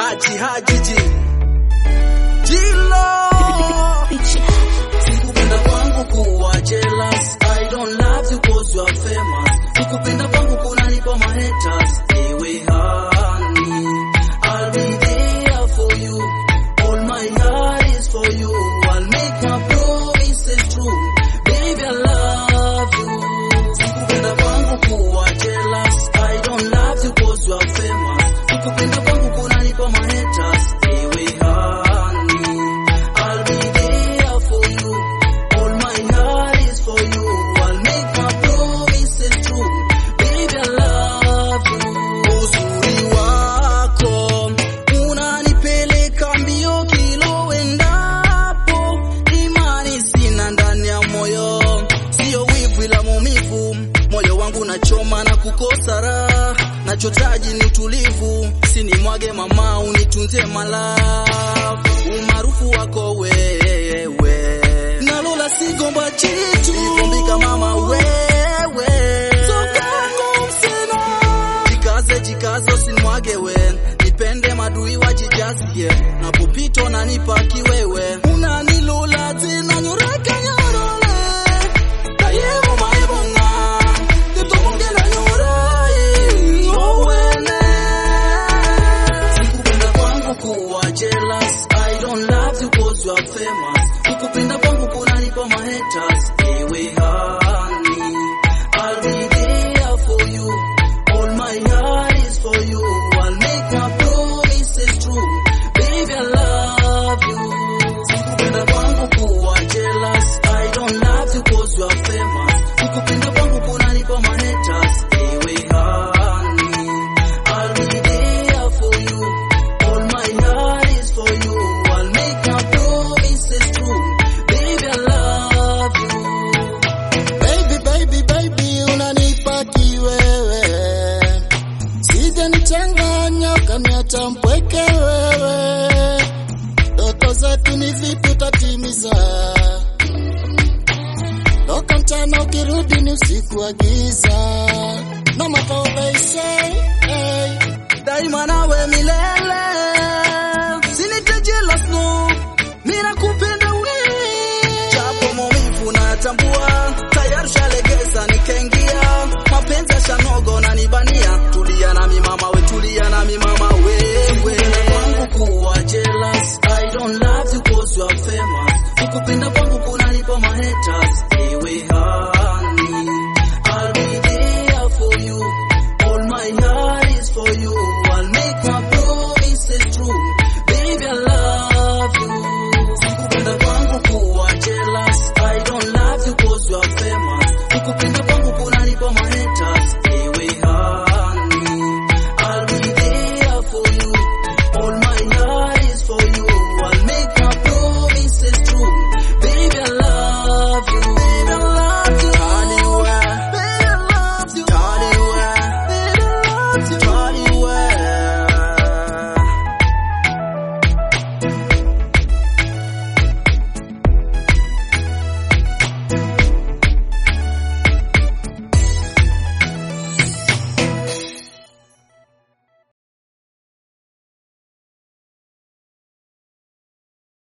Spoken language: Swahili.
Hajiji Jilo sikupenda kwangu kuwa jealous. I don't love you cause you are famous. Sikupenda kwangu kunanipa my haters. Ewe honey, I'll be there for you. All my heart is for you. I'll make my promises true. Baby, I love you. Sikupenda kwangu kuwa jealous. I don't love you cause you are famous. Sikupenda kwangu kunanipa my haters. Ewe honey, I'll be there for you. All my heart is for you. I'll make my promises true. Baby, I love you. Uzuri wako unanipeleka mbio kilo endapo. Imani sina ndani ya moyo, sio wivu ila maumivu. Moyo wangu nachoma na kukosa raha. Nachotaji ni utulivu, sinimwage mama, unitunze my love. Umaarufu wako wewe, nalola sigomba chitu, nikumbika mama wewe. Sokangu msena, jikaze usinimwage we. Nipende madui wajijazie, napopito nanipa kiwewe. Unanilola tena nyoreka nyorole, kayemu maibonga, titongela nyorai owene. Sikupenda kwangu kuwa jealous. I don't love you cause you are famous. Sikupenda kwangu kunanipa my haters. Ewe honey, I'll be there for you. All my heart is for you. I'll make my promises true. Baby, I love you. Sikupenda kwangu kuwa jealous. I don't love you cause you are famous. Sikupenda kwangu kunanipa my haters. Ewe honey, I'll be there for you. All my heart is for you. I'll make my promises true. Baby, I love you. Baby, unanipa kiwewe. Sije nichanganya ukaniacha mpweke wewe. Ndoto zetu ni vipi utatimiza? Toka mchana ukirudi ni usiku wa giza. No matter what they say, hey. Daima nawe milele, sinite jealous no, mina kupenda wewe. Japo maumivu natambua, tayari shalegeza nikaingia. Mapenzi ya shanogo na nibania, tulia nami mama we, tulia nami mama wewe. Kwangu kuwa jealous, I don't love you cause you are famous. Sikupenda kwangu kunanipa my haters. Ewe honey, I'll be there for you. All my heart is for you. I'll make my promises true. Baby, I love you. Sikupenda kwangu kuwa jealous. I don't love you cause you are famous. Sikupenda kwangu kunanipa my haters. Ewe honey, I'll be there for you. All my heart is for you. I'll make my promises true. Baby, I love you. Baby, I love you. Taliwe. Baby, I love you. Taliwe. Baby, I love you. Taliwe.